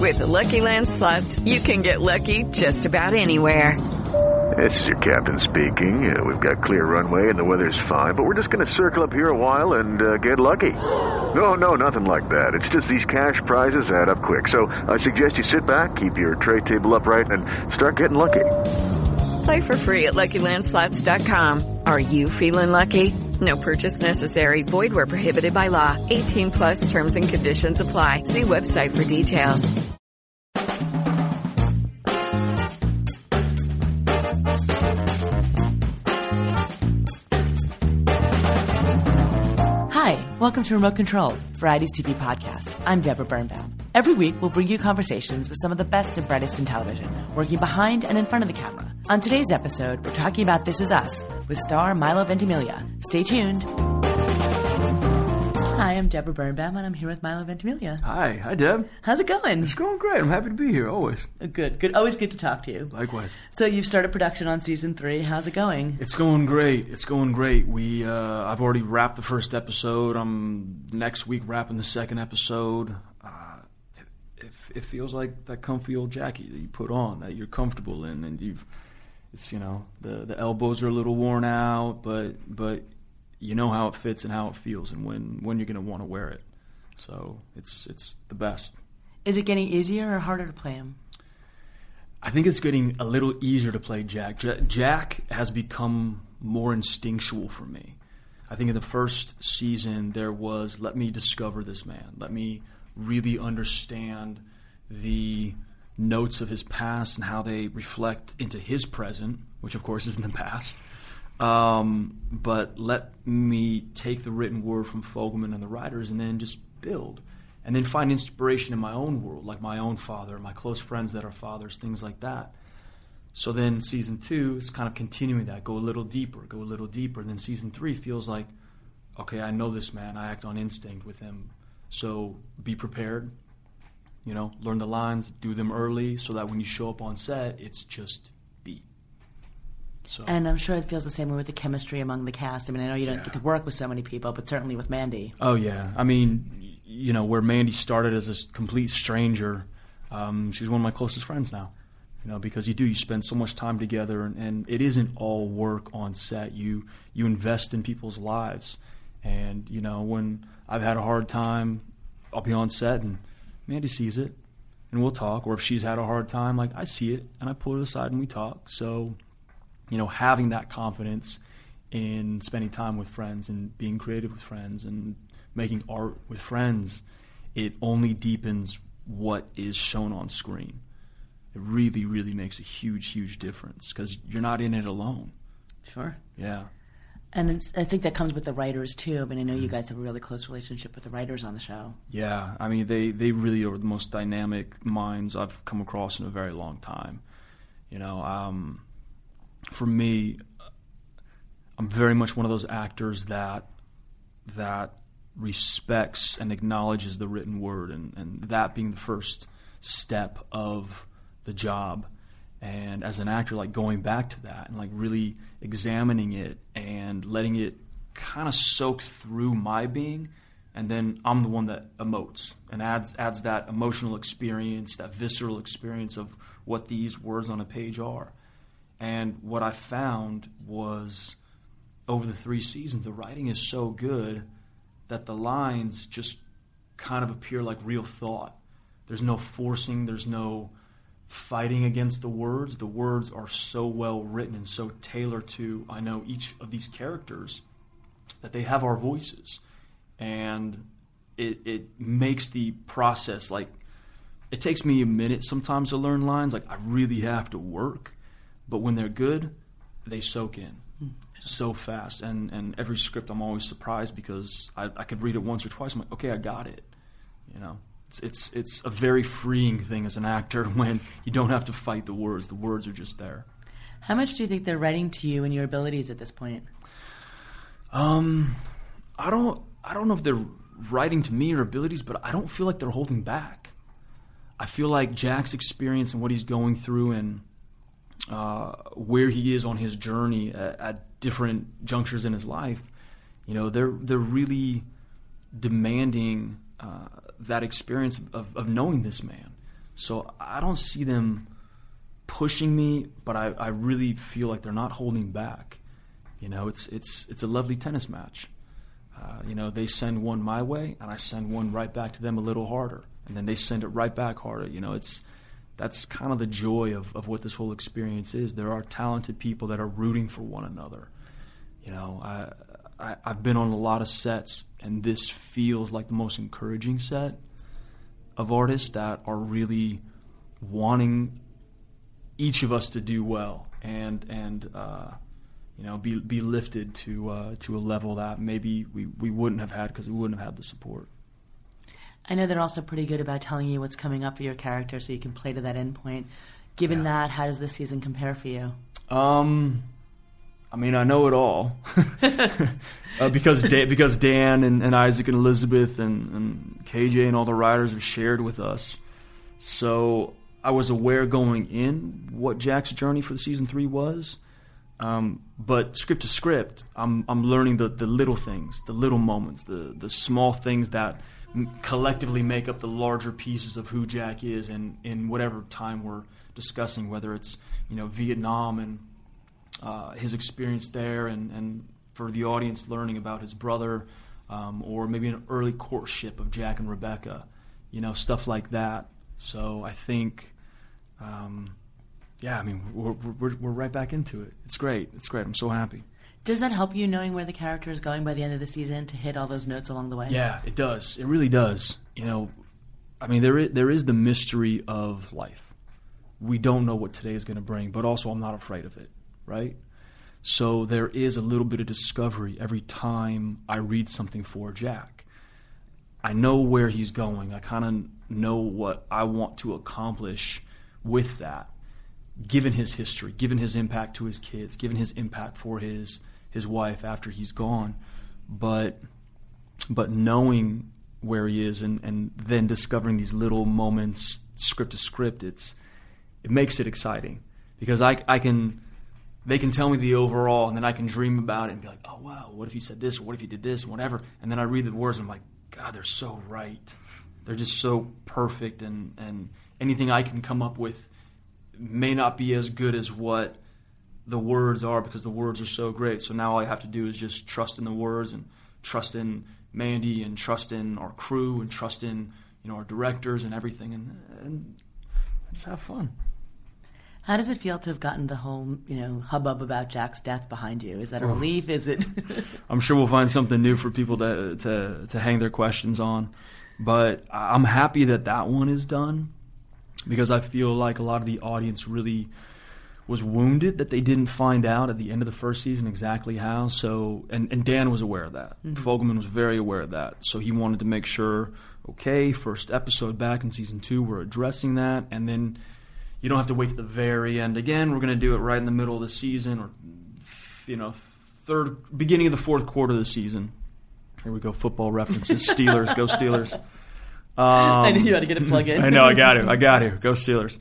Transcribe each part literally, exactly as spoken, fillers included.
With the Lucky Land Slots, you can get lucky just about anywhere. This is your captain speaking. Uh, we've got clear runway and the weather's fine, but we're just going to circle up here a while and uh, get lucky. No, no, nothing like that. It's just these cash prizes add up quick. So I suggest you sit back, keep your tray table upright, and start getting lucky. Play for free at Lucky Land Slots dot com. Are you feeling lucky? No purchase necessary. Void where prohibited by law. eighteen plus terms and conditions apply. See website for details. Hi, welcome to Remote Control, Variety's T V podcast. I'm Deborah Birnbaum. Every week, we'll bring you conversations with some of the best and brightest in television, working behind and in front of the camera. On today's episode, we're talking about This Is Us with star Milo Ventimiglia. Stay tuned. Hi, I'm Deborah Birnbaum, and I'm here with Milo Ventimiglia. Hi. Hi, Deb. How's it going? It's going great. I'm happy to be here, always. Good. Good. Always good to talk to you. Likewise. So you've started production on season three. How's it going? It's going great. It's going great. We, uh, I've already wrapped the first episode. I'm next week wrapping the second episode. Uh, it, it, it feels like that comfy old jacket that you put on, that you're comfortable in, and you've, it's, you know, the the elbows are a little worn out, but but you know how it fits and how it feels, and when, when you're going to want to wear it. So it's it's the best. Is it getting easier or harder to play him? I think it's getting a little easier to play Jack. J- Jack has become more instinctual for me. I think in the first season there was, let me discover this man. Let me really understand the notes of his past and how they reflect into his present, which of course is in the past. Um, but let me take the written word from Fogelman and the writers and then just build. And then find inspiration in my own world, like my own father, my close friends that are fathers, things like that. So then season two is kind of continuing that, go a little deeper, go a little deeper. And then season three feels like, okay, I know this man, I act on instinct with him. So be prepared, you know, learn the lines, do them early so that when you show up on set, it's just beat. So. And I'm sure it feels the same way with the chemistry among the cast. I mean, I know you don't Yeah. get to work with so many people, but certainly with Mandy. Oh, yeah. I mean, you know, where Mandy started as a complete stranger, um, she's one of my closest friends now. You know, because you do, you spend so much time together, and, and it isn't all work on set. You you invest in people's lives. And, you know, when I've had a hard time, I'll be on set, and Mandy sees it, and we'll talk. Or if she's had a hard time, like, I see it, and I pull her aside, and we talk. So, you know, having that confidence in spending time with friends and being creative with friends and making art with friends, it only deepens what is shown on screen. It really, really makes a huge, huge difference because you're not in it alone. Sure. Yeah. And it's, I think that comes with the writers, too. I mean, I know you guys have a really close relationship with the writers on the show. Yeah. I mean, they, they really are the most dynamic minds I've come across in a very long time. You know, um, for me, I'm very much one of those actors that that respects and acknowledges the written word, and, and that being the first step of the job. And as an actor, like going back to that and like really examining it and letting it kind of soak through my being, and then I'm the one that emotes and adds adds that emotional experience, that visceral experience of what these words on a page are. And what I found was over the three seasons, the writing is so good that the lines just kind of appear like real thought. There's no forcing, there's no fighting against the words. The words are so well written and so tailored to, I know, each of these characters, that they have our voices. And it it makes the process, like, it takes me a minute sometimes to learn lines. Like, I really have to work. But when they're good, they soak in so fast. And, and every script I'm always surprised because I, I could read it once or twice. I'm like, okay, I got it. You know, it's, it's it's a very freeing thing as an actor when you don't have to fight the words. The words are just there. How much do you think they're writing to you and your abilities at this point? Um, I don't I don't know if they're writing to me or abilities, but I don't feel like they're holding back. I feel like Jack's experience and what he's going through and uh, where he is on his journey at, at different junctures in his life, you know, they're they're really demanding uh, that experience of, of knowing this man. So I don't see them pushing me, but I, I really feel like they're not holding back. You know, it's it's it's a lovely tennis match. Uh, you know, they send one my way, and I send one right back to them a little harder, and then they send it right back harder. You know, it's that's kind of the joy of, of what this whole experience is. There are talented people that are rooting for one another. You know, I, I I've been on a lot of sets, and this feels like the most encouraging set of artists that are really wanting each of us to do well and and uh, you know be be lifted to uh, to a level that maybe we, we wouldn't have had because we wouldn't have had the support. I know they're also pretty good about telling you what's coming up for your character, so you can play to that end point. Given yeah. that, how does this season compare for you? Um, I mean, I know it all uh, because Dan, because Dan and, and Isaac and Elizabeth and, and K J and all the writers have shared with us. So I was aware going in what Jack's journey for the season three was, um, but script to script, I'm I'm learning the, the little things, the little moments, the the small things that collectively make up the larger pieces of who Jack is, and in whatever time we're discussing, whether it's you know Vietnam and uh, his experience there, and, and for the audience learning about his brother, um, or maybe an early courtship of Jack and Rebecca, you know stuff like that. So I think, um, yeah, I mean we're, we're we're right back into it. It's great. It's great. I'm so happy. Does that help you knowing where the character is going by the end of the season to hit all those notes along the way? Yeah, it does. It really does. You know, I mean, there is, there is the mystery of life. We don't know what today is going to bring, but also I'm not afraid of it, right? So there is a little bit of discovery every time I read something for Jack. I know where he's going. I kind of know what I want to accomplish with that, given his history, given his impact to his kids, given his impact for his his wife after he's gone, but but knowing where he is and, and then discovering these little moments script to script, it's it makes it exciting because I I can they can tell me the overall and then I can dream about it and be like, oh wow, what if he said this, or what if he did this, whatever, and then I read the words and I'm like, God, they're so right, they're just so perfect, and and anything I can come up with may not be as good as what the words are because the words are so great. So now all I have to do is just trust in the words and trust in Mandy and trust in our crew and trust in you know our directors and everything, and, and just have fun. How does it feel to have gotten the whole you know hubbub about Jack's death behind you? Is that a relief? Is it? I'm sure we'll find something new for people to to to hang their questions on, but I'm happy that that one is done. Because I feel like a lot of the audience really was wounded that they didn't find out at the end of the first season exactly how. So, and, and Dan was aware of that. Mm-hmm. Fogelman was very aware of that. So he wanted to make sure, okay, first episode back in season two, we're addressing that. And then you don't have to wait to the very end. Again, we're going to do it right in the middle of the season, or, you know, third, beginning of the fourth quarter of the season. Here we go, football references. Steelers, go Steelers. Um, I knew you had to get a plug in. I know, I got to. I got to. Go Steelers.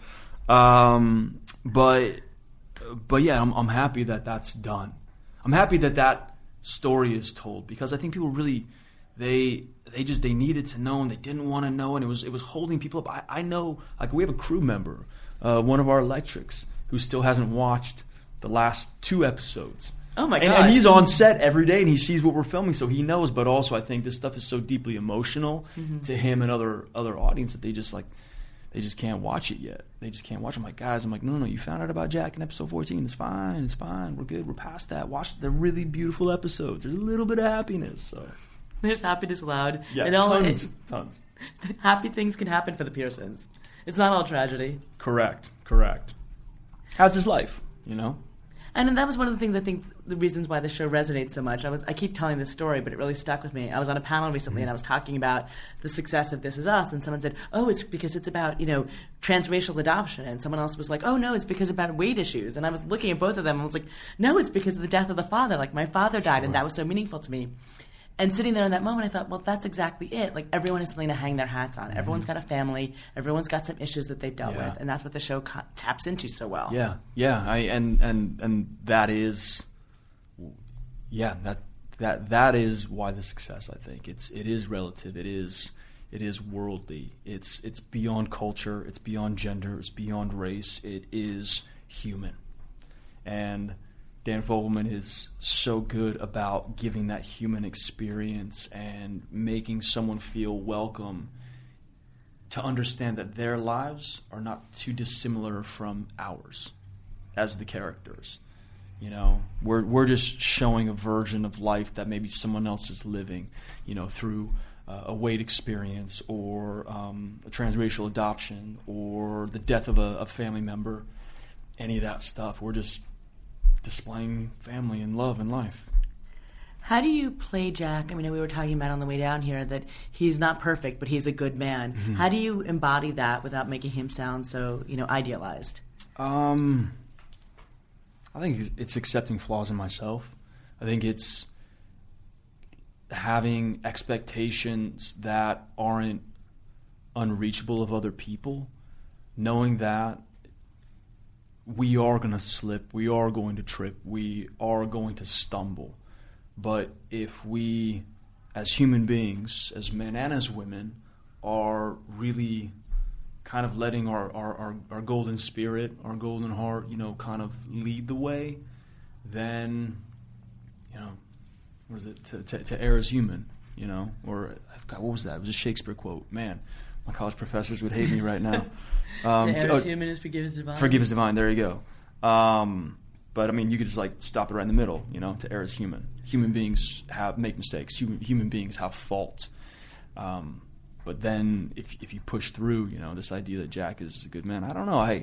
Um, but, but yeah, I'm, I'm happy that that's done. I'm happy that that story is told because I think people really, they they just they needed to know and they didn't want to know, and it was it was holding people up. I, I know, like we have a crew member, uh, one of our electrics, who still hasn't watched the last two episodes. Oh my God! And, and he's on set every day, and he sees what we're filming, so he knows. But also, I think this stuff is so deeply emotional mm-hmm. to him and other other audience that they just like, they just can't watch it yet. They just can't watch. I'm like, guys, I'm like, no, no, you found out about Jack in episode fourteen. It's fine. It's fine. We're good. We're past that. Watch. They're really beautiful episodes. There's a little bit of happiness. So there's happiness allowed. Yeah, and tons, all, tons. Happy things can happen for the Pearsons. It's not all tragedy. Correct. Correct. How's his life? You know. And that was one of the things I think the reasons why the show resonates so much. I was I keep telling this story, but it really stuck with me. I was on a panel recently, and I was talking about the success of This Is Us, and someone said, "Oh, it's because it's about you know transracial adoption," and someone else was like, "Oh no, it's because about weight issues." And I was looking at both of them, and I was like, "No, it's because of the death of the father. Like my father died, sure. and that was so meaningful to me." And sitting there in that moment, I thought, well, that's exactly it. Like, everyone has something to hang their hats on. Mm-hmm. Everyone's got a family. Everyone's got some issues that they've dealt yeah. with. And that's what the show co- taps into so well. Yeah, yeah. I, and, and, and that is, yeah, that, that, that is why the success, I think. It's, it is relative. It is, it is worldly. It's it's beyond culture. It's beyond gender. It's beyond race. It is human. And Dan Fogelman is so good about giving that human experience and making someone feel welcome, to understand that their lives are not too dissimilar from ours as the characters. You know, we're we're just showing a version of life that maybe someone else is living, you know, through uh, a weight experience or um, a transracial adoption or the death of a, a family member, any of that stuff. We're just displaying family and love and life. How do you play Jack? I mean, we were talking about on the way down here that he's not perfect, but he's a good man. Mm-hmm. How do you embody that without making him sound so, you know, idealized? Um, I think it's accepting flaws in myself. I think it's having expectations that aren't unreachable of other people, knowing that we are going to slip, we are going to trip, we are going to stumble. But if we, as human beings, as men and as women, are really kind of letting our, our, our, our golden spirit, our golden heart, you know, kind of lead the way, then, you know, what is it, to, to, to err as human, you know, or, I forgot, what was that? It was a Shakespeare quote. Man, my college professors would hate me right now. Um, to err as human is forgive as divine. Forgive as divine, there you go. Um, but, I mean, you could just, like, stop it right in the middle, you know, to err as human. Human beings have make mistakes. Human, human beings have faults. Um, but then if if you push through, you know, this idea that Jack is a good man, I don't know. I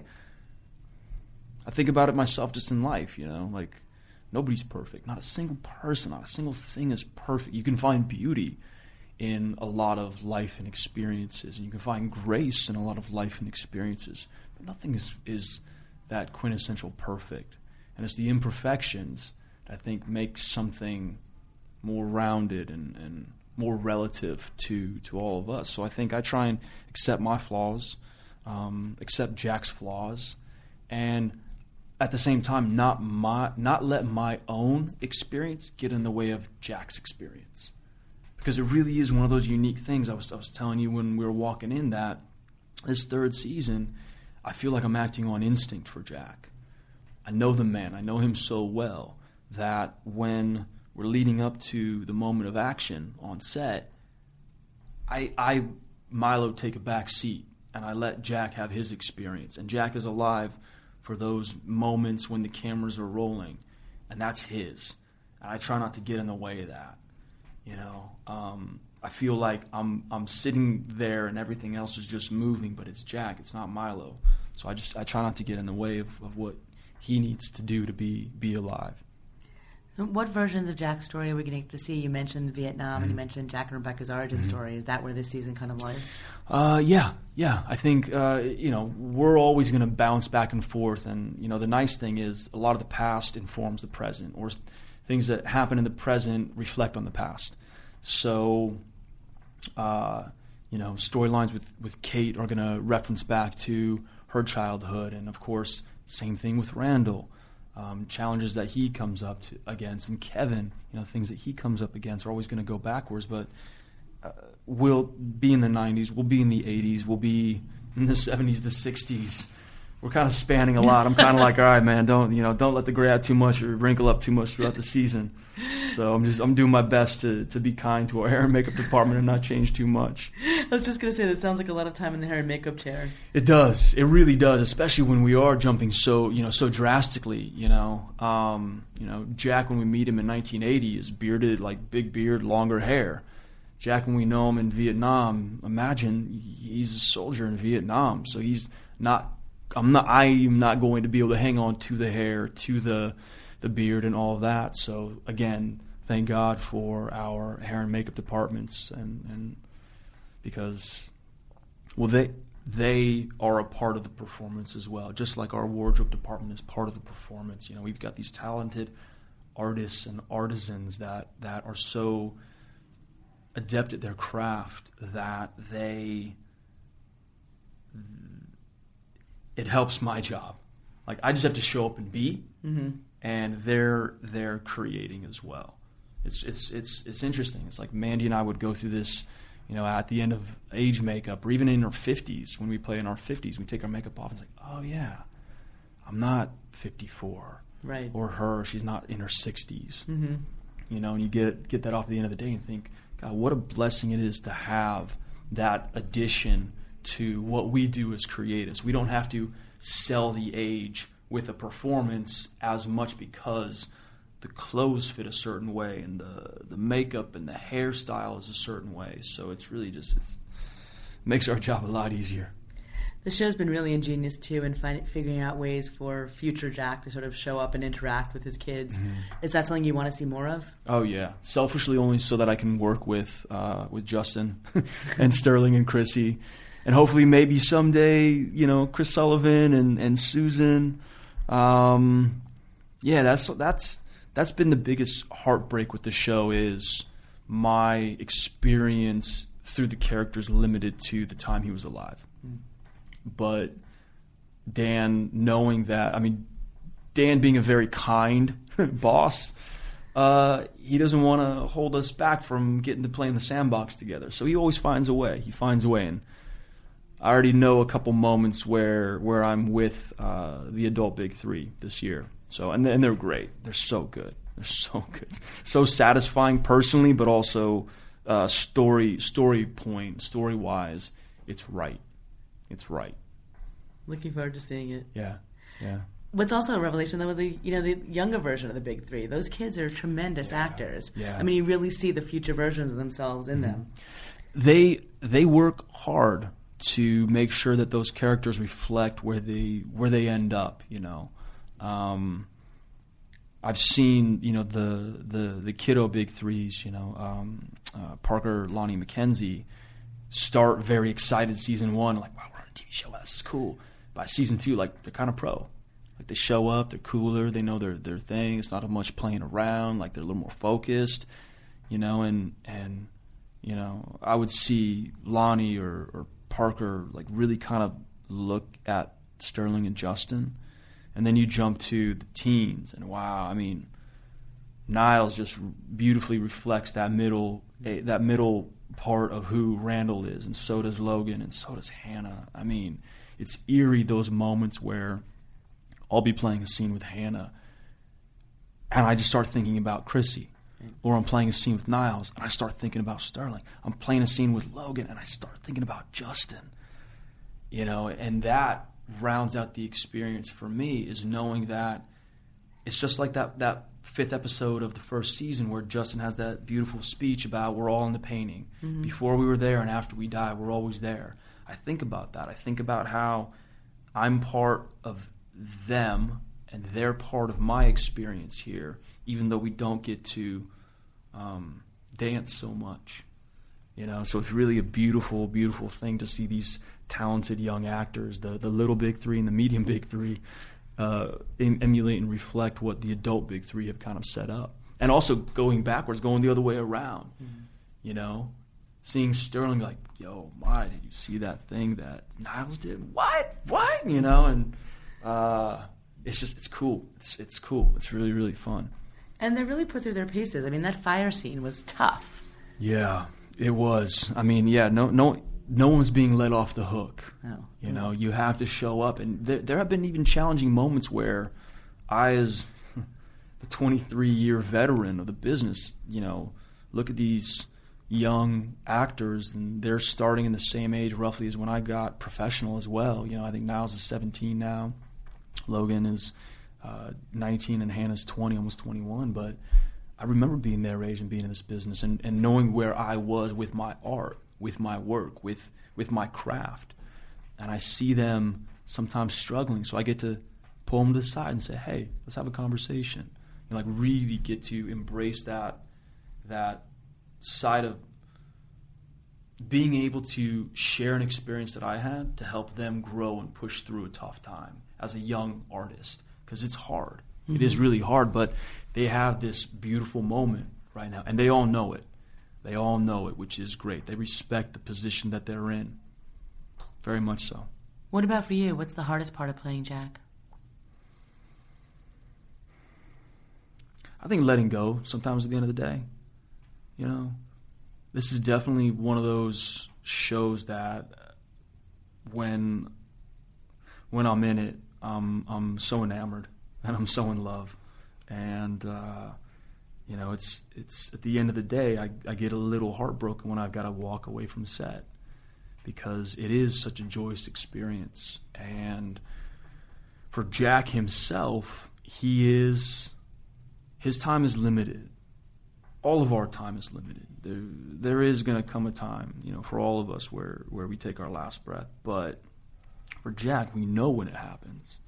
I think about it myself just in life, you know, like nobody's perfect. Not a single person, not a single thing is perfect. You can find beauty in a lot of life and experiences, and you can find grace in a lot of life and experiences. But nothing is, is that quintessential perfect. And it's the imperfections that I think make something more rounded and, and more relative to, to all of us. So I think I try and accept my flaws, um, accept Jack's flaws, and at the same time not my not let my own experience get in the way of Jack's experience. Because it really is one of those unique things. I was I was telling you when we were walking in that this third season, I feel like I'm acting on instinct for Jack. I know the man. I know him so well that when we're leading up to the moment of action on set, I, I Milo, take a back seat, and I let Jack have his experience. And Jack is alive for those moments when the cameras are rolling, and that's his. And I try not to get in the way of that. You know, um, I feel like I'm I'm sitting there and everything else is just moving, but it's Jack. It's not Milo. So I just I try not to get in the way of, of what he needs to do to be be alive. So what versions of Jack's story are we going to get to see? You mentioned Vietnam, mm-hmm. and you mentioned Jack and Rebecca's origin mm-hmm. story. Is that where this season kind of lies? Uh, yeah, yeah. I think uh, you know we're always going to bounce back and forth, and you know the nice thing is a lot of the past informs the present, or things that happen in the present reflect on the past. So, uh, you know, storylines with, with Kate are going to reference back to her childhood, and of course, same thing with Randall. Um, challenges that he comes up to, against, and Kevin, you know, things that he comes up against are always going to go backwards. But uh, we'll be in the nineties, we'll be in the eighties, we'll be in the seventies, the sixties. We're kind of spanning a lot. I'm kind of like, all right, man, don't you know, don't let the gray out too much or wrinkle up too much throughout the season. So I'm just I'm doing my best to, to be kind to our hair and makeup department and not change too much. I was just gonna say that sounds like a lot of time in the hair and makeup chair. It does. It really does, especially when we are jumping so you know so drastically. You know, um, you know, Jack when we meet him in nineteen eighty is bearded, like big beard, longer hair. Jack when we know him in Vietnam, imagine he's a soldier in Vietnam, so he's not. I'm not. I am not going to be able to hang on to the hair, to the, the beard, and all of that. So again, thank God for our hair and makeup departments, and, and because, well, they they are a part of the performance as well. Just like our wardrobe department is part of the performance. You know, we've got these talented artists and artisans that that are so adept at their craft that they. It helps my job. Like I just have to show up and be, mm-hmm. and they're they're creating as well. It's it's it's it's interesting. It's like Mandy and I would go through this You know, at the end of age makeup, or even in our fifties, when we play in our fifties, we take our makeup off and it's like, oh yeah, I'm not fifty-four. Right. Or her, she's not in her sixties. Mm-hmm. You know, and you get get that off at the end of the day and think, God, what a blessing it is to have that addition to what we do as creatives. We don't have to sell the age with a performance as much because the clothes fit a certain way and the the makeup and the hairstyle is a certain way. So it's really just it's makes our job a lot easier. The show's been really ingenious, too, in find, figuring out ways for future Jack to sort of show up and interact with his kids. Mm-hmm. Is that something you want to see more of? Oh, yeah. Selfishly only so that I can work with uh, with Justin and Sterling and Chrissy. And hopefully maybe someday, you know, Chris Sullivan and, and Susan. Um, yeah, that's that's that's been the biggest heartbreak with the show is my experience through the characters limited to the time he was alive. Mm. But Dan, knowing that, I mean, Dan being a very kind boss, uh, he doesn't want to hold us back from getting to play in the sandbox together. So he always finds a way. He finds a way. And I already know a couple moments where where I'm with uh, the adult big three this year. So and and they're great. They're so good. They're so good. So satisfying personally, but also uh, story story point, story wise, it's right. It's right. Looking forward to seeing it. Yeah, yeah. What's also a revelation, though, with the you know the younger version of the Big Three, those kids are tremendous yeah. actors. Yeah. I mean, you really see the future versions of themselves in mm-hmm. them. They they work hard to make sure that those characters reflect where they where they end up. You know, um, I've seen you know the the the kiddo Big Threes. You know, um, uh, Parker, Lonnie, Mackenzie start very excited season one, like, wow, we're on a T V show, wow, this is cool. By season two, like, they're kind of pro. Like, they show up, they're cooler, they know their their thing, it's not as much playing around, like, they're a little more focused, you know, and, and you know, I would see Lonnie or, or Parker, like, really kind of look at Sterling and Justin, and then you jump to the teens, and wow, I mean, Niles just beautifully reflects that middle, that middle part of who Randall is, and so does Logan, and so does Hannah. I mean, it's eerie, those moments where I'll be playing a scene with Hannah, and I just start thinking about Chrissy. Or I'm playing a scene with Niles, and I start thinking about Sterling. I'm playing a scene with Logan, and I start thinking about Justin. You know, and that rounds out the experience for me, is knowing that it's just like that that fifth episode of the first season where Justin has that beautiful speech about we're all in the painting. Mm-hmm. Before we were there and after we die, we're always there. I think about that. I think about how I'm part of them and they're part of my experience here, even though we don't get to um, dance so much. You know, so it's really a beautiful, beautiful thing to see these talented young actors, the the little big three and the medium big three, Uh, emulate and reflect what the adult big three have kind of set up. And also going backwards, going the other way around, mm-hmm. you know, seeing Sterling like, yo, my, did you see that thing that Niles did? What? What? You know, and uh, it's just, it's cool. It's it's cool. It's really, really fun. And they're really put through their paces. I mean, that fire scene was tough. Yeah, it was. I mean, yeah, no, no, no one's being let off the hook. No. You know, you have to show up. And there, there have been even challenging moments where I, as the twenty-three-year veteran of the business, you know, look at these young actors, and they're starting in the same age roughly as when I got professional as well. You know, I think Niles is seventeen now. Logan is uh, nineteen, and Hannah's twenty, almost twenty-one. But I remember being their age and being in this business and, and knowing where I was with my art, with my work, with with my craft. And I see them sometimes struggling, so I get to pull them to the side and say, hey, let's have a conversation. And like really get to embrace that that side of being able to share an experience that I had to help them grow and push through a tough time as a young artist. Because it's hard. Mm-hmm. It is really hard, but they have this beautiful moment right now, and they all know it. They all know it, which is great. They respect the position that they're in. Very much so. What about for you? What's the hardest part of playing Jack? I think letting go sometimes at the end of the day. You know, this is definitely one of those shows that when when I'm in it, um, I'm so enamored and I'm so in love, and uh, you know, it's it's at the end of the day, I, I get a little heartbroken when I've got to walk away from set, because it is such a joyous experience. And for Jack himself, he is his time is limited. All of our time is limited. There there is going to come a time, you know, for all of us where where we take our last breath. But for Jack, we know when it happens.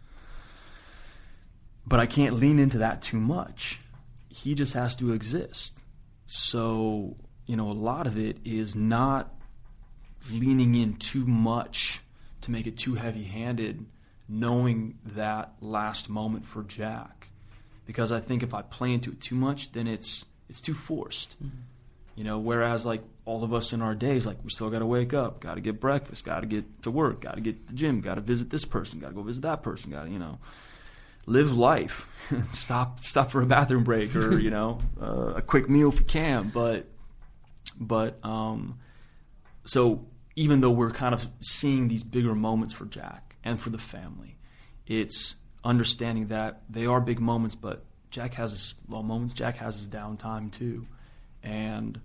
But I can't lean into that too much. He just has to exist. So, you know, a lot of it is not leaning in too much to make it too heavy-handed, knowing that last moment for Jack. Because I think if I play into it too much, then it's it's too forced. Mm-hmm. You know, whereas like all of us in our days, like we still got to wake up, got to get breakfast, got to get to work, got to get to the gym, got to visit this person, got to go visit that person, got to, you know, live life. stop stop for a bathroom break, or, you know, uh, a quick meal if you can. But, but um, so even though we're kind of seeing these bigger moments for Jack and for the family, it's understanding that they are big moments, but Jack has his low moments, Jack has his downtime too. And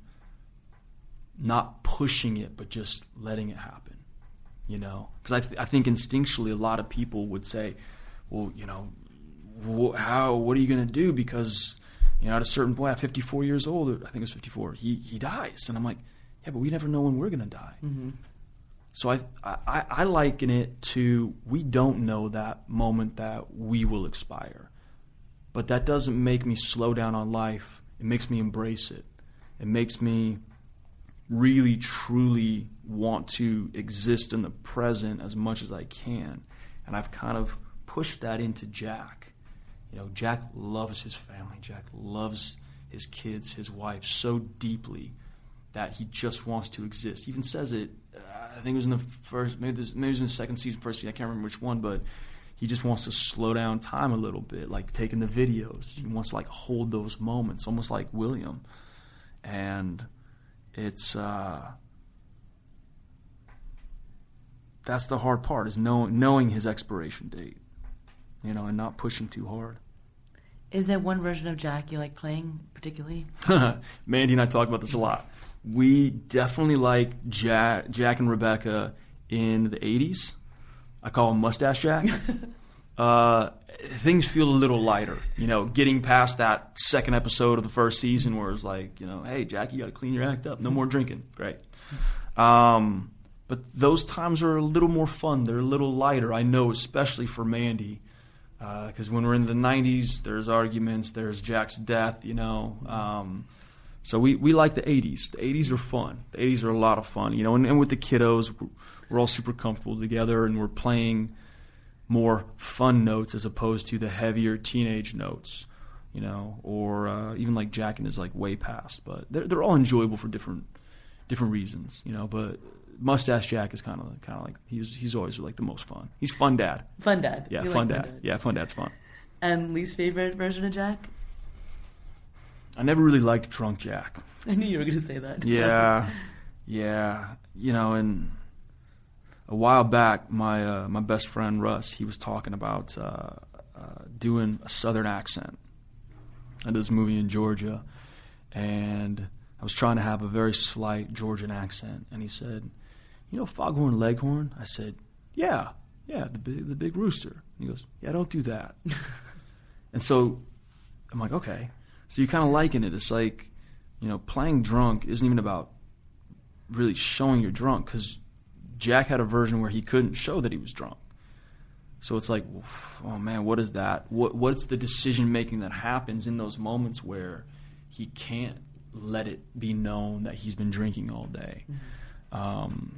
not pushing it, but just letting it happen, you know? Because I, th- I think instinctually a lot of people would say, well, you know, wh- how, what are you going to do? Because, you know, at a certain point, at fifty-four years old, I think it was fifty-four, he, he dies. And I'm like, yeah, but we never know when we're going to die. Mm-hmm. So I, I, I liken it to, we don't know that moment that we will expire. But that doesn't make me slow down on life. It makes me embrace it. It makes me really, truly want to exist in the present as much as I can. And I've kind of pushed that into Jack. You know, Jack loves his family. Jack loves his kids, his wife so deeply that he just wants to exist. He even says it, uh, I think it was in the first, maybe, this, maybe it was in the second season, first season, I can't remember which one, but he just wants to slow down time a little bit, like taking the videos. He wants to like hold those moments, almost like William. And it's uh, that's the hard part, is know, knowing his expiration date, you know, and not pushing too hard. Is there one version of Jack you like playing particularly? Mandy and I talk about this a lot. We definitely like Jack, Jack and Rebecca in the eighties. I call him Mustache Jack. uh, things feel a little lighter, you know, getting past that second episode of the first season where it's like, you know, hey, Jack, you got to clean your act up. No more drinking. Great. Um, but those times are a little more fun. They're a little lighter, I know, especially for Mandy. Because uh, when we're in the nineties, there's arguments, there's Jack's death, you know. Um, so we, we like the eighties. The eighties are fun. The eighties are a lot of fun, you know, and, and with the kiddos, we're all super comfortable together, and we're playing more fun notes as opposed to the heavier teenage notes, you know, or uh, even like Jack and is like way past. But they're they're all enjoyable for different different reasons, you know. But Mustache Jack is kind of kind of like he's he's always like the most fun. He's fun dad. Fun dad. Yeah, you fun, like dad. fun dad. Yeah, fun dad's fun. And least favorite version of Jack? I never really liked Drunk Jack. I knew you were going to say that. Yeah, yeah, you know, and a while back, my uh, my best friend Russ, he was talking about uh, uh, doing a Southern accent at this movie in Georgia, and I was trying to have a very slight Georgian accent, and he said, "You know Foghorn Leghorn?" I said, "Yeah, yeah, the big the big rooster." And he goes, "Yeah, don't do that." And so I'm like, okay. So you kind of liken it. It's like, you know, playing drunk isn't even about really showing you're drunk, because Jack had a version where he couldn't show that he was drunk. So it's like, oh man, what is that? What What's the decision making that happens in those moments where he can't let it be known that he's been drinking all day? Mm-hmm. Um,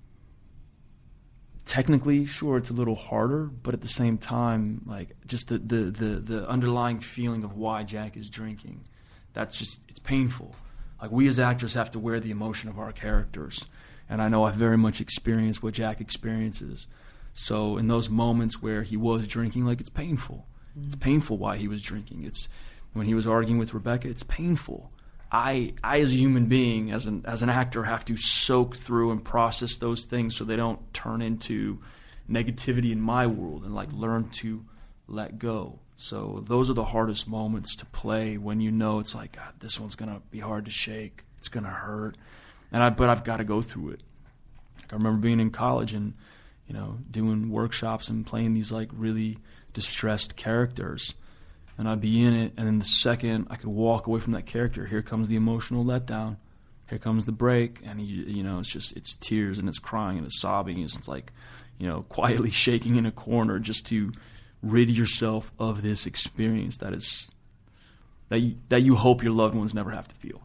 technically, sure, it's a little harder, but at the same time, like just the, the, the, the underlying feeling of why Jack is drinking, that's just, it's painful. Like we as actors have to wear the emotion of our characters. And I know I've very much experienced what Jack experiences. So in those moments where he was drinking, like it's painful. Mm-hmm. It's painful why he was drinking. It's when he was arguing with Rebecca, it's painful. I, I as a human being, as an as an actor, have to soak through and process those things so they don't turn into negativity in my world, and like learn to let go. So those are the hardest moments to play, when you know it's like, God, this one's gonna be hard to shake. It's gonna hurt, and I but I've got to go through it. I remember being in college and, you know, doing workshops and playing these like really distressed characters. And I'd be in it, and then the second I could walk away from that character, here comes the emotional letdown. Here comes the break, and you, you know, it's just, it's tears and it's crying and it's sobbing. It's like, you know, quietly shaking in a corner just to rid yourself of this experience that is that you, that you hope your loved ones never have to feel.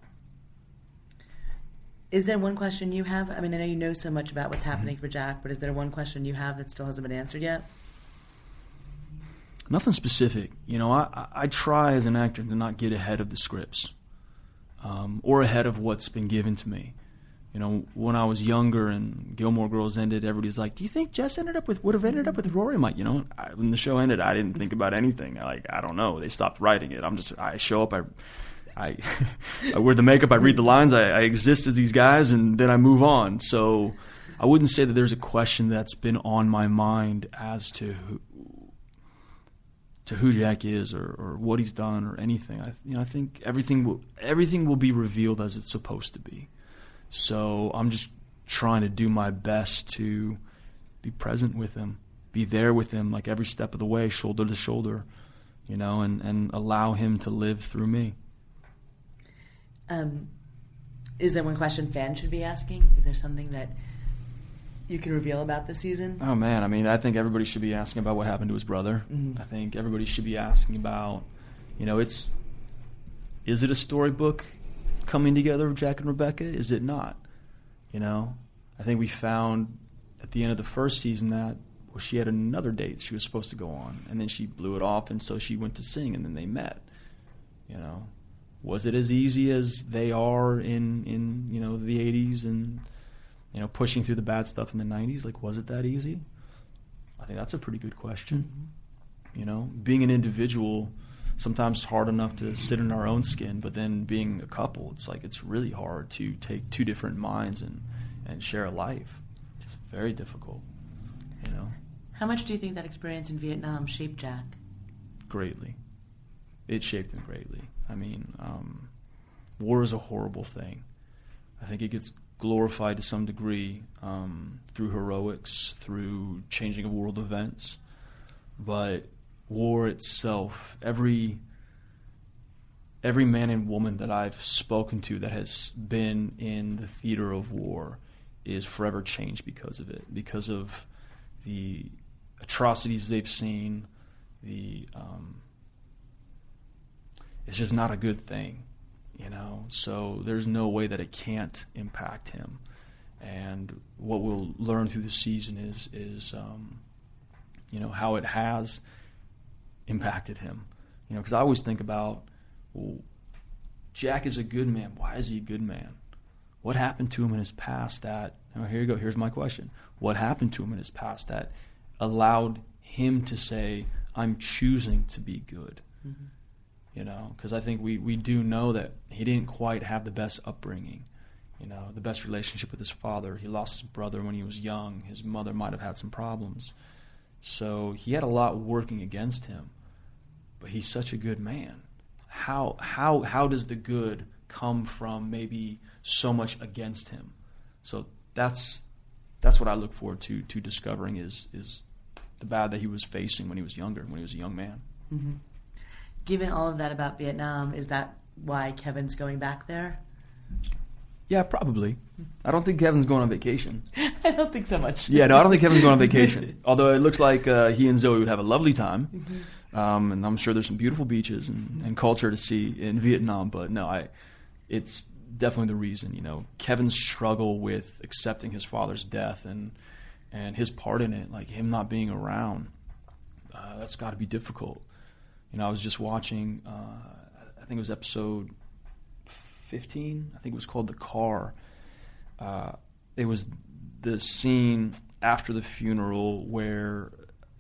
Is there one question you have? I mean, I know you know so much about what's happening mm-hmm. for Jack, but is there one question you have that still hasn't been answered yet? Nothing specific. You know, I, I try as an actor to not get ahead of the scripts um, or ahead of what's been given to me. You know, when I was younger and Gilmore Girls ended, everybody's like, "Do you think Jess ended up with would have ended up with Rory?" I'm like, you know, I, when the show ended, I didn't think about anything. I, like, I don't know. They stopped writing it. I'm just, I show up, I, I, I wear the makeup, I read the lines, I, I exist as these guys, and then I move on. So I wouldn't say that there's a question that's been on my mind as to who, to who Jack is or, or what he's done or anything. I, you know, I think everything will everything will be revealed as it's supposed to be. So I'm just trying to do my best to be present with him, be there with him, like every step of the way, shoulder to shoulder, you know, and, and allow him to live through me. Um, is there one question fans should be asking? Is there something that you can reveal about this season? Oh, man. I mean, I think everybody should be asking about what happened to his brother. Mm-hmm. I think everybody should be asking about, you know, it's, is it a storybook coming together of Jack and Rebecca? Is it not? You know, I think we found at the end of the first season that, well, she had another date she was supposed to go on, and then she blew it off, and so she went to sing, and then they met. You know, was it as easy as they are in, in you know, the eighties and, you know, pushing through the bad stuff in the nineties? Like, was it that easy? I think that's a pretty good question. Mm-hmm. You know, being an individual, sometimes it's hard enough to sit in our own skin, but then being a couple, it's like it's really hard to take two different minds and, and share a life. It's very difficult, you know. How much do you think that experience in Vietnam shaped Jack? Greatly. It shaped him greatly. I mean, um, war is a horrible thing. I think it gets glorified to some degree um, through heroics, through changing of world events. But war itself, every every man and woman that I've spoken to that has been in the theater of war is forever changed because of it, because of the atrocities they've seen. The um, it's just not a good thing. You know, so there's no way that it can't impact him. And what we'll learn through the season is, is um, you know, how it has impacted him. You know, because I always think about, well, Jack is a good man. Why is he a good man? What happened to him in his past that, oh, here you go, here's my question. What happened to him in his past that allowed him to say, I'm choosing to be good? Mm-hmm. You know, because I think we, we do know that he didn't quite have the best upbringing, you know, the best relationship with his father. He lost his brother when he was young. His mother might have had some problems. So he had a lot working against him, but he's such a good man. How how how does the good come from maybe so much against him? So that's that's what I look forward to to discovering is is the bad that he was facing when he was younger, when he was a young man. Mm-hmm. Given all of that about Vietnam, is that why Kevin's going back there? Yeah, probably. I don't think Kevin's going on vacation. I don't think so much. Yeah, no, I don't think Kevin's going on vacation. Although it looks like uh, he and Zoe would have a lovely time. Mm-hmm. Um, and I'm sure there's some beautiful beaches and, and culture to see in Vietnam. But no, I, it's definitely the reason. You know, Kevin's struggle with accepting his father's death and and his part in it, like him not being around, uh, that's got to be difficult. You know, I was just watching, uh, I think it was episode fifteen. I think it was called The Car. Uh, it was the scene after the funeral where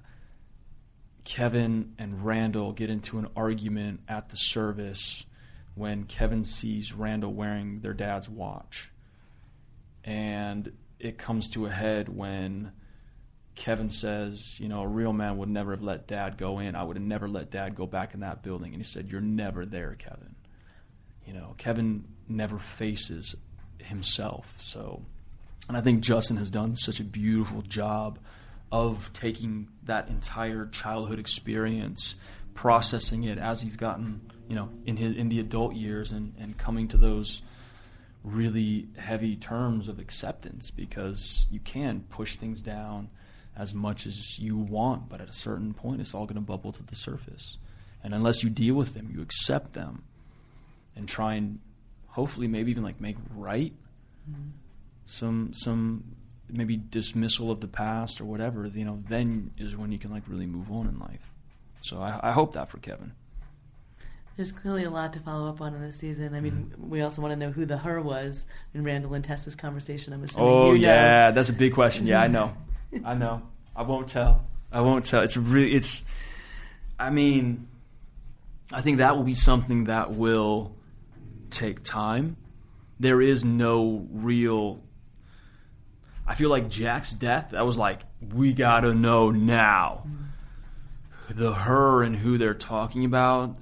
Kevin and Randall get into an argument at the service when Kevin sees Randall wearing their dad's watch. And it comes to a head when Kevin says, you know, a real man would never have let Dad go in. I would have never let Dad go back in that building. And he said, you're never there, Kevin. You know, Kevin never faces himself. So, and I think Justin has done such a beautiful job of taking that entire childhood experience, processing it as he's gotten, you know, in his in the adult years, and, and coming to those really heavy terms of acceptance, because you can push things down as much as you want, but at a certain point it's all going to bubble to the surface. And unless you deal with them, you accept them and try and hopefully maybe even like make right mm-hmm. some some maybe dismissal of the past or whatever, you know, then is when you can like really move on in life. So I, I hope that for Kevin. There's clearly a lot to follow up on in this season. I mean, we also want to know who the her was in Randall and Tessa's conversation. I'm assuming Oh, you know. yeah, that's a big question. Yeah, I know. I know. I won't tell. I won't tell. It's really, it's, I mean, I think that will be something that will take time. There is no real, I feel like Jack's death, that was like, we got to know now. Mm-hmm. The her and who they're talking about,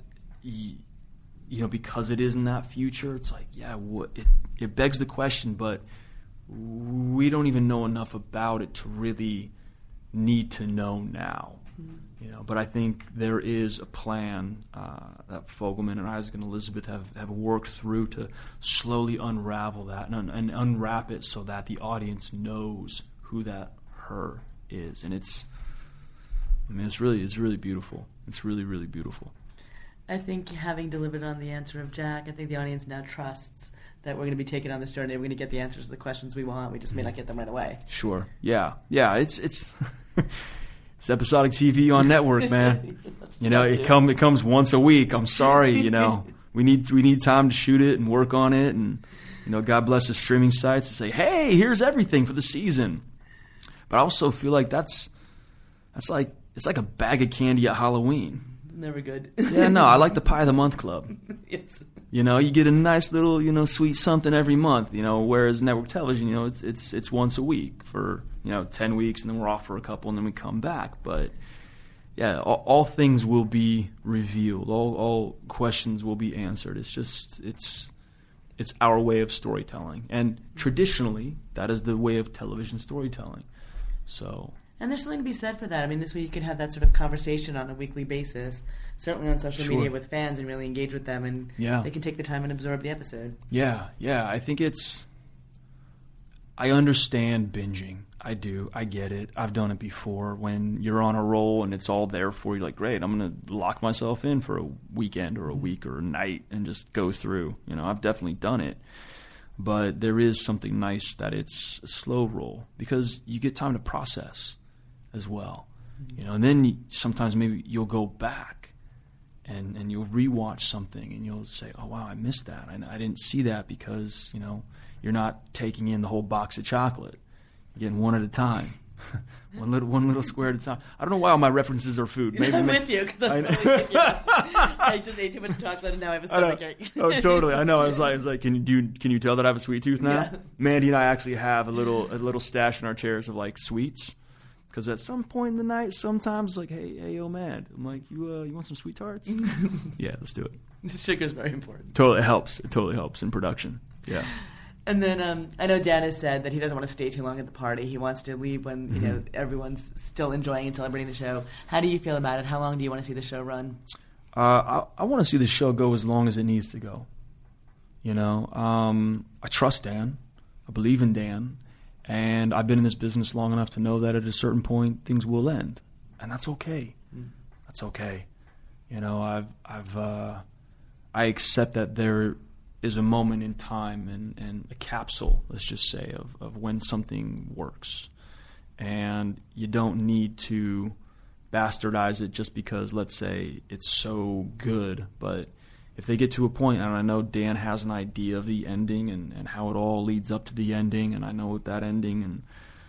you know, because it is in that future, it's like, yeah, what, it, it begs the question, but we don't even know enough about it to really need to know now. Mm-hmm. You know, but I think there is a plan uh, that Fogelman and Isaac and Elizabeth have, have worked through to slowly unravel that and, and unwrap it so that the audience knows who that her is. And it's, I mean, it's really, it's really beautiful. It's really, really beautiful. I think having delivered on the answer of Jack, I think the audience now trusts that we're going to be taken on this journey. We're going to get the answers to the questions we want. We just may not get them right away. Sure. Yeah. Yeah. It's it's it's episodic T V on network, man. You know, it come it comes once a week. I'm sorry. You know, we need we need time to shoot it and work on it, and you know, God bless the streaming sites to say, hey, here's everything for the season. But I also feel like that's that's like it's like a bag of candy at Halloween. Never good. Yeah, no, I like the Pie of the Month Club. Yes. You know, you get a nice little, you know, sweet something every month, you know, whereas network television, you know, it's it's it's once a week for, you know, ten weeks, and then we're off for a couple, and then we come back. But, yeah, all, all things will be revealed. All all questions will be answered. It's just, it's it's our way of storytelling. And traditionally, that is the way of television storytelling. So... And there's something to be said for that. I mean, this way you can have that sort of conversation on a weekly basis, certainly on social sure. media with fans, and really engage with them, and yeah. they can take the time and absorb the episode. Yeah, yeah. I think it's... I understand binging. I do. I get it. I've done it before. When you're on a roll and it's all there for you, like, great, I'm going to lock myself in for a weekend or a week or a night and just go through. You know, I've definitely done it. But there is something nice that it's a slow roll, because you get time to process as well, you know, and then you, sometimes maybe you'll go back and, and you'll rewatch something and you'll say, oh wow, I missed that. I, I didn't see that because, you know, you're not taking in the whole box of chocolate. You're getting one at a time, one little one little square at a time. I don't know why all my references are food. Maybe, I'm maybe, with you because I'm totally thinking. I just ate too much chocolate and now I have a stomachache. Oh, totally. I know. I was like, I was like, can you do? Can you tell that I have a sweet tooth now? Yeah. Mandy and I actually have a little a little stash in our chairs of like sweets. Because at some point in the night, sometimes like, hey, hey, yo, man, I'm like, you, uh, you want some sweet tarts? Yeah, let's do it. Sugar's very important. Totally, it helps. It totally helps in production. Yeah. And then um, I know Dan has said that he doesn't want to stay too long at the party. He wants to leave when you mm-hmm. know everyone's still enjoying and celebrating the show. How do you feel about it? How long do you want to see the show run? Uh, I, I want to see the show go as long as it needs to go. You know, um, I trust Dan. I believe in Dan. And I've been in this business long enough to know that at a certain point things will end, and that's okay. Mm. That's okay. You know, I've I've uh, I accept that there is a moment in time and, and a capsule, let's just say, of, of when something works, and you don't need to bastardize it just because, let's say, it's so good, but if they get to a point, and I know Dan has an idea of the ending and, and how it all leads up to the ending, and I know that ending, and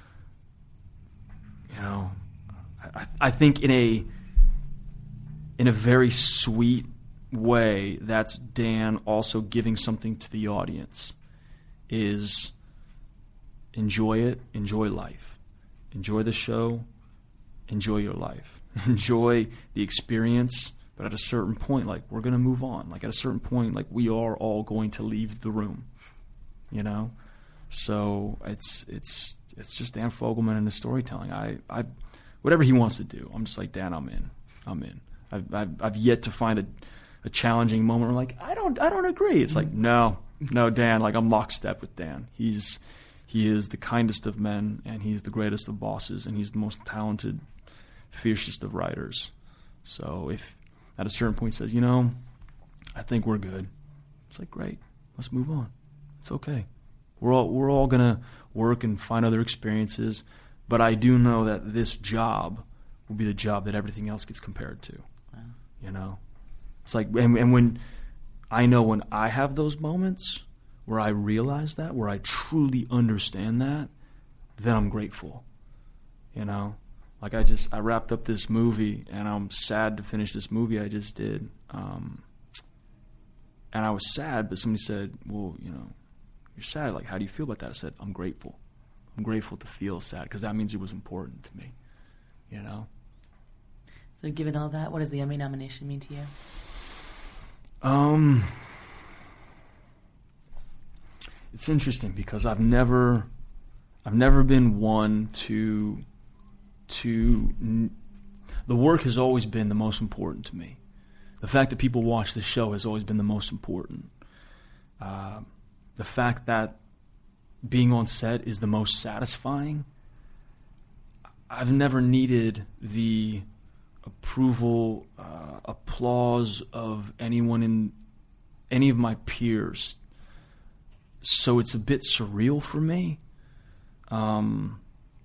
you know, I, I think in a in a very sweet way, that's Dan also giving something to the audience, is enjoy it, enjoy life. Enjoy the show, enjoy your life. Enjoy the experience, but at a certain point, like, we're going to move on. Like, at a certain point, like, we are all going to leave the room, you know? So it's it's it's just Dan Fogelman and his storytelling. I, I whatever he wants to do, I'm just like, Dan, I'm in. I'm in. I've I've, I've yet to find a, a challenging moment where I'm like, I don't I don't agree. It's like, no, no, Dan. Like, I'm lockstep with Dan. He's he is the kindest of men, and he's the greatest of bosses, and he's the most talented, fiercest of writers. So if at a certain point he says, you know, I think we're good, it's like, great, let's move on. It's okay. We're all we're all gonna work and find other experiences, but I do know that this job will be the job that everything else gets compared to. Wow. You know, it's like, and, and when I know when I have those moments where I realize that, where I truly understand that, then I'm grateful. You know, like I just I wrapped up this movie, and I'm sad to finish this movie I just did. Um, and I was sad, but somebody said, well, you know, you're sad. Like, how do you feel about that? I said, I'm grateful. I'm grateful to feel sad, because that means it was important to me, you know? So given all that, what does the Emmy nomination mean to you? Um, it's interesting, because I've never, I've never been one to, to, the work has always been the most important to me. The fact that people watch the show has always been the most important. Uh, The fact that being on set is the most satisfying. I've never needed the approval, uh, applause of anyone in any of my peers. So it's a bit surreal for me. Um,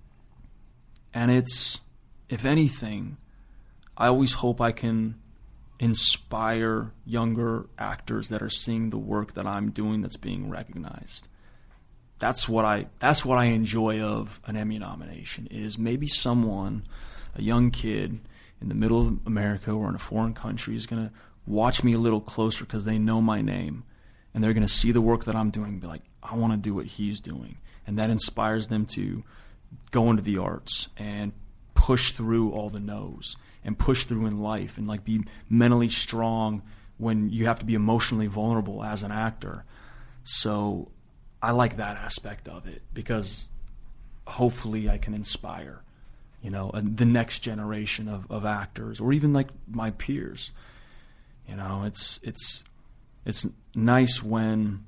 and it's, if anything, I always hope I can inspire younger actors that are seeing the work that I'm doing that's being recognized. That's what I that's what I enjoy of an Emmy nomination, is maybe someone, a young kid in the middle of America or in a foreign country, is going to watch me a little closer because they know my name, and they're going to see the work that I'm doing and be like, I want to do what he's doing. And that inspires them to go into the arts and push through all the no's and push through in life, and like be mentally strong when you have to be emotionally vulnerable as an actor. So I like that aspect of it, because hopefully I can inspire, you know, the next generation of, of actors, or even like my peers. You know, it's it's it's nice when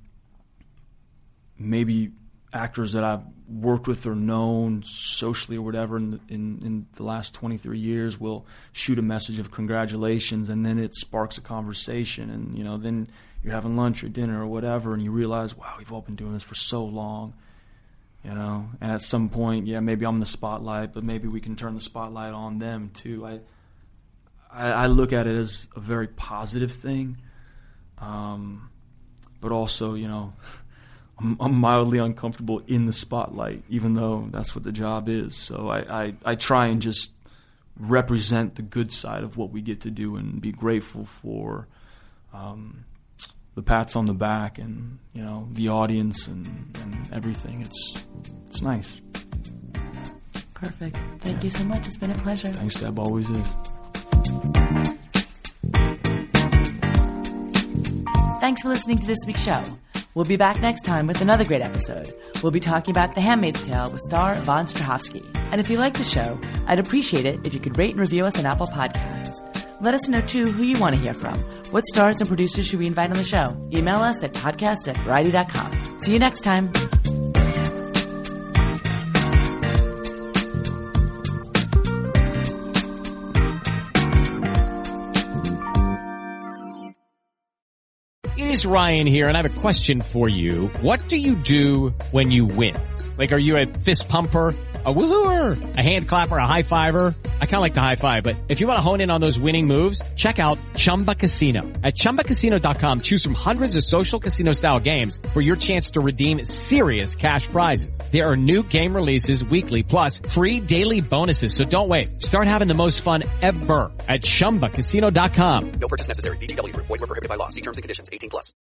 maybe actors that I've worked with or known socially or whatever in the, in, in the last twenty-three years will shoot a message of congratulations, and then it sparks a conversation, and, you know, then you're having lunch or dinner or whatever, and you realize, wow, we've all been doing this for so long, you know, and at some point, yeah, maybe I'm the spotlight, but maybe we can turn the spotlight on them too. I I, I look at it as a very positive thing, um, but also, you know, I'm, I'm mildly uncomfortable in the spotlight, even though that's what the job is. So I, I, I try and just represent the good side of what we get to do and be grateful for um, the pats on the back and, you know, the audience and, and everything. It's it's nice. Perfect. Thank yeah. you so much. It's been a pleasure. Thanks, Deb. Always is. Thanks for listening to this week's show. We'll be back next time with another great episode. We'll be talking about The Handmaid's Tale with star Yvonne Strahovski. And if you like the show, I'd appreciate it if you could rate and review us on Apple Podcasts. Let us know, too, who you want to hear from. What stars and producers should we invite on the show? Email us at podcasts at variety dot com. See you next time. It is Ryan here, and I have a question for you. What do you do when you win? Like, are you a fist pumper, a woohooer, a hand clapper, a high fiver? I kind of like the high five, but if you want to hone in on those winning moves, check out Chumba Casino. At chumba casino dot com, choose from hundreds of social casino style games for your chance to redeem serious cash prizes. There are new game releases weekly, plus free daily bonuses. So don't wait. Start having the most fun ever at chumba casino dot com. No purchase necessary. V G W. Void where prohibited by law. See terms and conditions. eighteen plus.